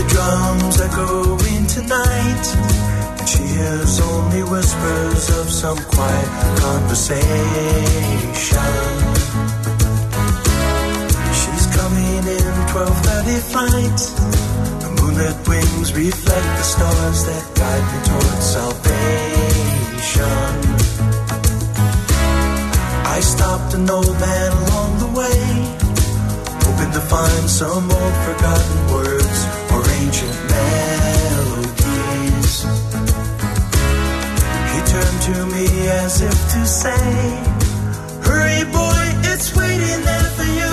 the drums echoing tonight, and she hears only whispers of some quiet conversation. She's coming in 12:30 flight. The moonlit wings reflect the stars that guide me towards salvation. I stopped an old man along the way, hoping to find some old forgotten words or ancient melodies. He turned to me as if to say, hurry boy, it's waiting there for you.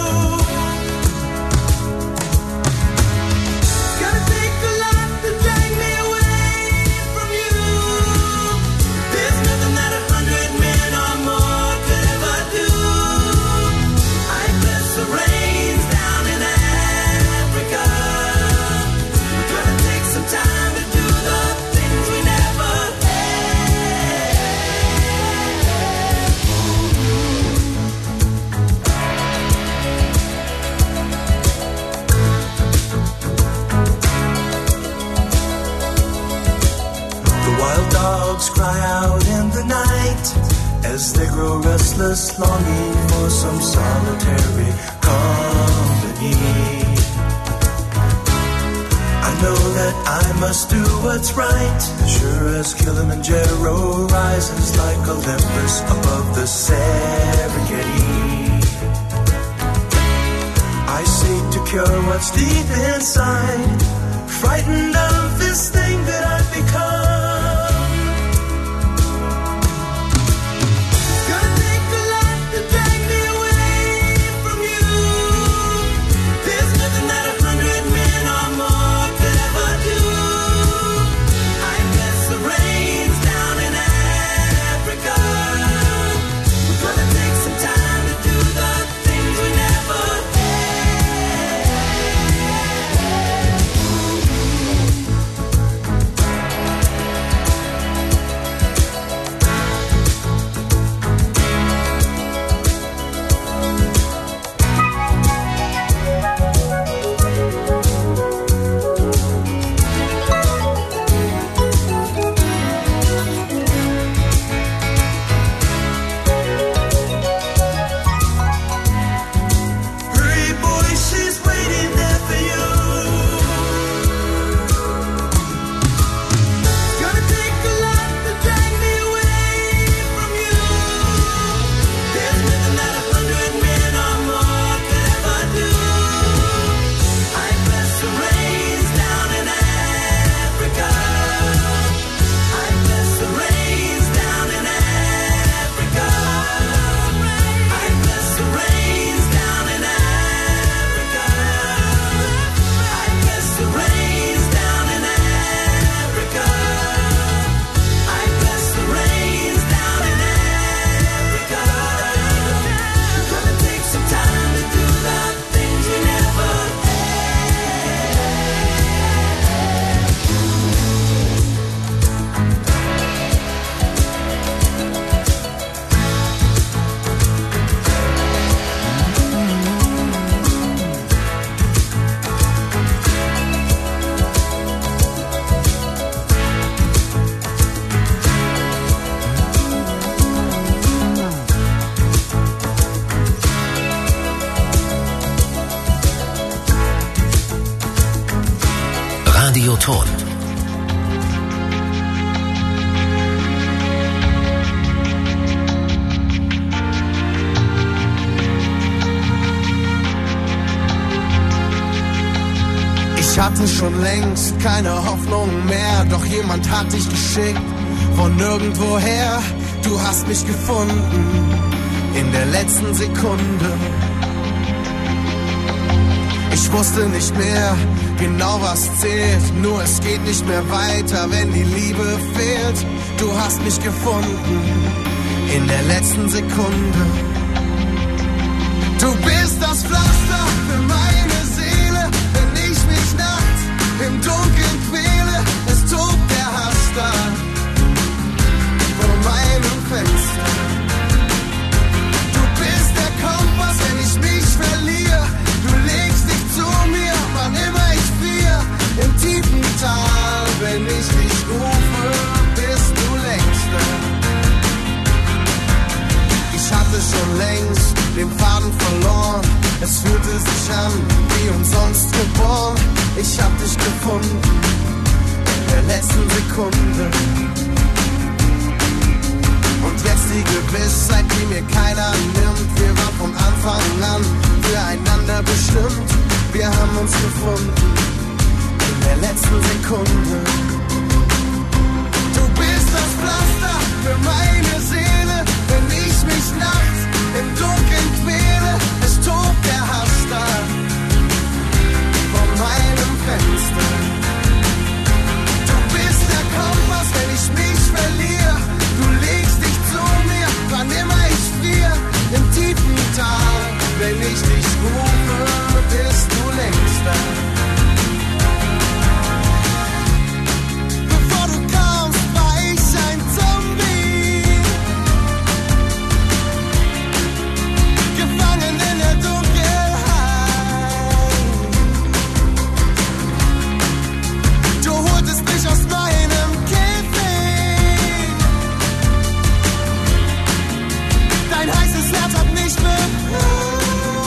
Cry out in the night as they grow restless, longing for some solitary company. I know that I must do what's right, sure as Kilimanjaro rises like Olympus above the Serengeti. I seek to cure what's deep inside, frightened of this thing that I've become. Radioton. Ich hatte schon längst keine Hoffnung mehr, doch jemand hat dich geschickt von nirgendwoher. Du hast mich gefunden in der letzten Sekunde. Ich wusste nicht mehr genau, was zählt, nur es geht nicht mehr weiter, wenn die Liebe fehlt. Du hast mich gefunden in der letzten Sekunde. Du bist das Pflaster für meine Seele, wenn ich mich nachts im Dunkeln quäle. Es tobt der Hass da vor meinem Fenster. Du bist der Kompass, wenn ich mich verliere. Du legst dich zu mir, wann immer ich friere. Es fühlte sich an wie umsonst geboren. Ich hab dich gefunden in der letzten Sekunde. Und jetzt die Gewissheit, die mir keiner nimmt. Wir waren von Anfang an füreinander bestimmt. Wir haben uns gefunden in der letzten Sekunde. Du bist das Pflaster für meine Seele, wenn ich mich nachts im Dunkeln quäle. Es tobt der Hass da vor meinem Fenster. Du bist der Kompass, wenn ich mich verliere. Du legst dich zu mir, wann immer ich friere. Im tiefen Tal, wenn ich dich rufe, bist du längst da. Bevor du kamst, war ich ein Zombie, gefangen in der Dunkelheit. Du holtest mich aus meinem Käfig. Dein heißes Herz hat mich befreit.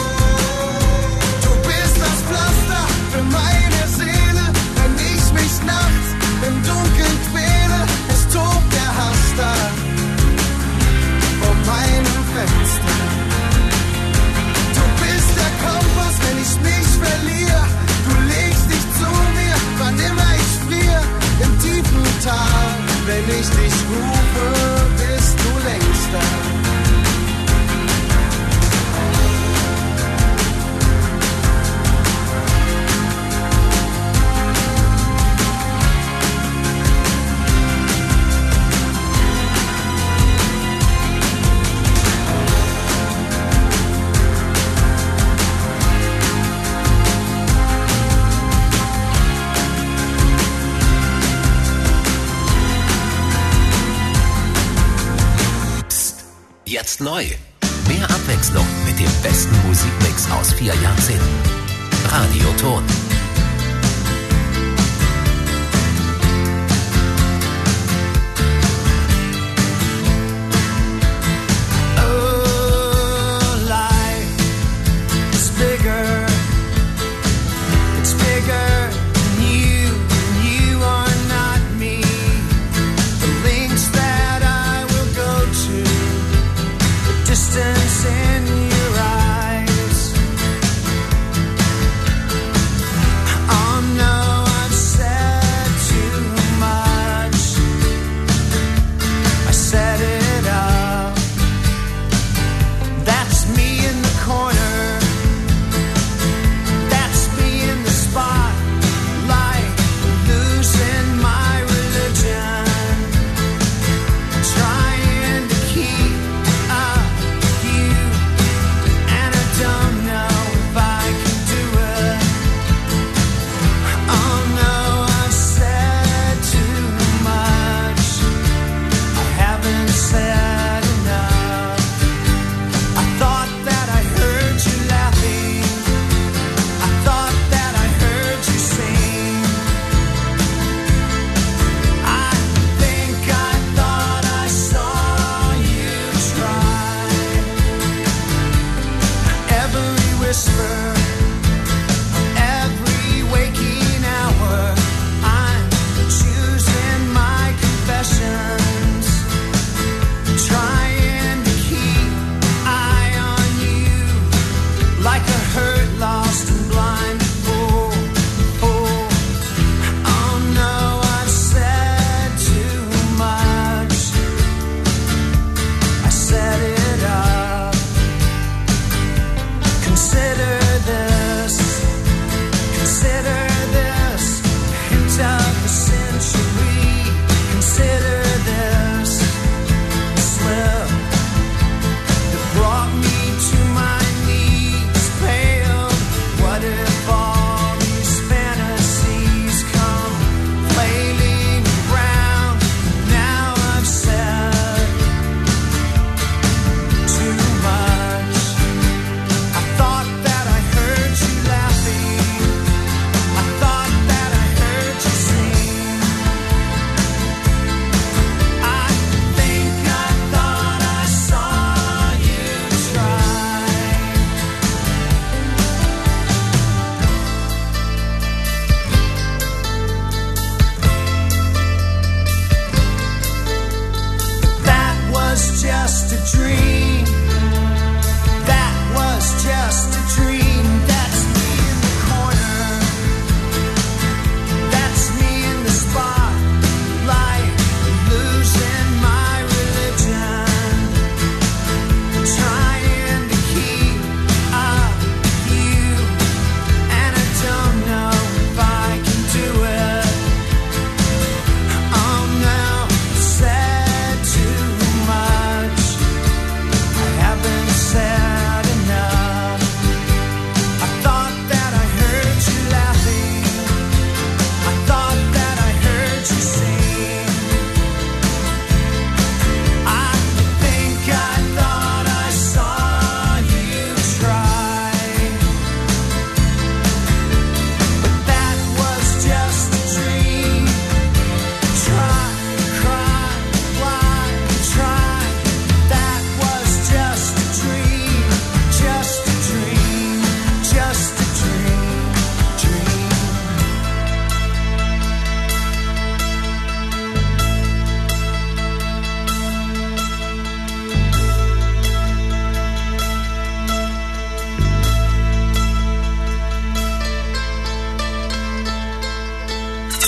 Du bist das Pflaster für meine Seele, wenn ich mich nachts im Dunkeln quäle. Es tobt der Hass da vor meinem Fenster. Du bist der Kompass, wenn ich mich verliere. Du legst dich zu mir, wann immer ich friere. Im tiefen Tal, wenn ich dich rufe, bist du längst da. Jetzt neu. Mehr Abwechslung mit dem besten Musikmix aus 4 Jahrzehnten. Radioton. In your eyes,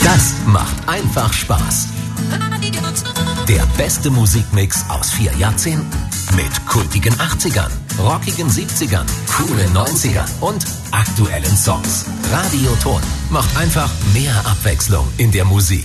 Das macht einfach Spaß. Der beste Musikmix aus 4 Jahrzehnten. Mit kultigen 80ern, rockigen 70ern, coolen 90ern und aktuellen Songs. Radioton macht einfach mehr Abwechslung in der Musik.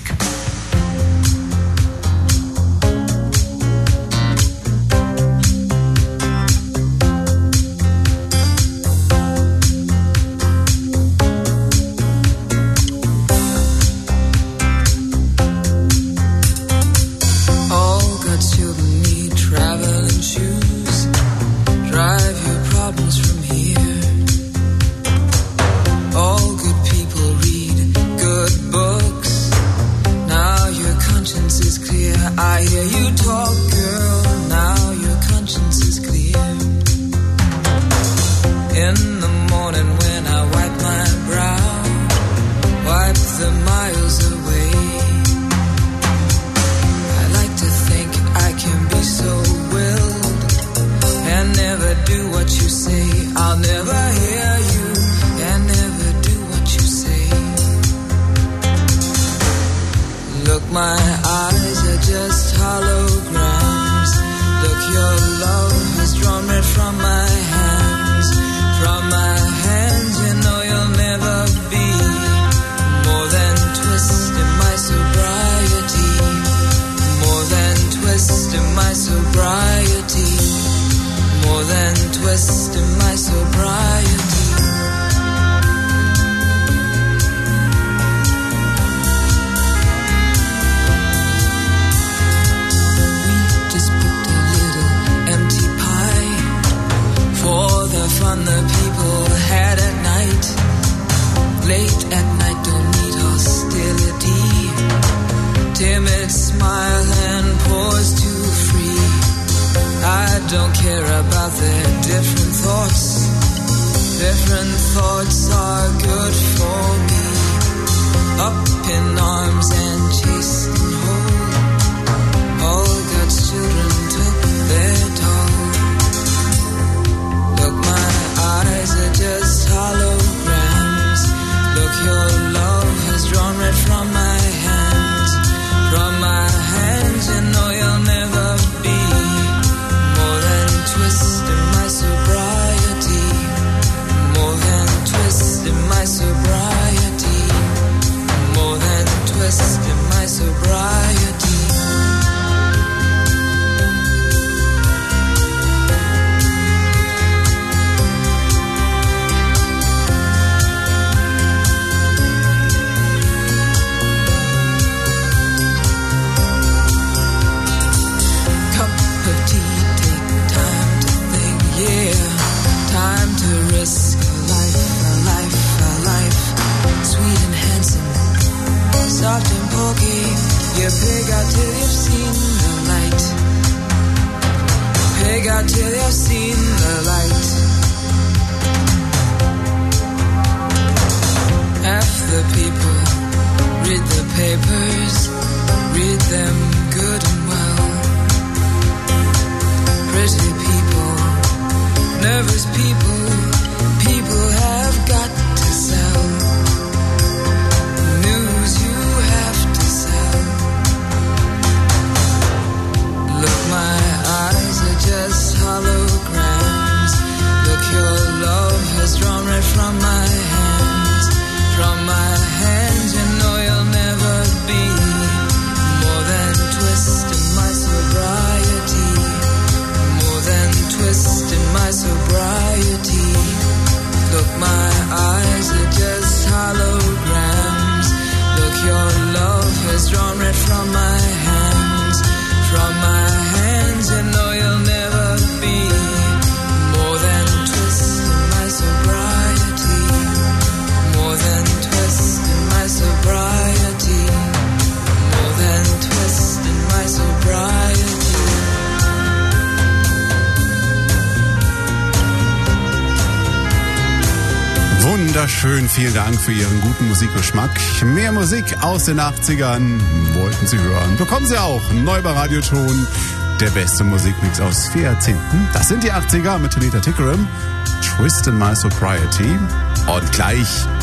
Wunderschön, vielen Dank für Ihren guten Musikgeschmack. Mehr Musik aus den 80ern wollten Sie hören. Bekommen Sie auch neu bei Radioton. Der beste Musikmix aus 4 Jahrzehnten. Das sind die 80er mit Tanita Tikaram, Twist in My Sobriety. Und gleich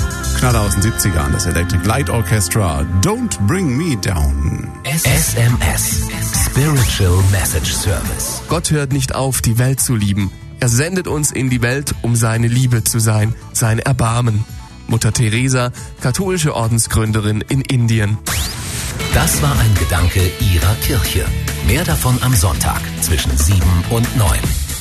Knaller aus den 70ern, das Electric Light Orchestra, Don't Bring Me Down. SMS, Spiritual Message Service. Gott hört nicht auf, die Welt zu lieben. Er sendet uns in die Welt, um seine Liebe zu sein, sein Erbarmen. Mutter Teresa, katholische Ordensgründerin in Indien. Das war ein Gedanke Ihrer Kirche. Mehr davon am Sonntag zwischen 7 und 9.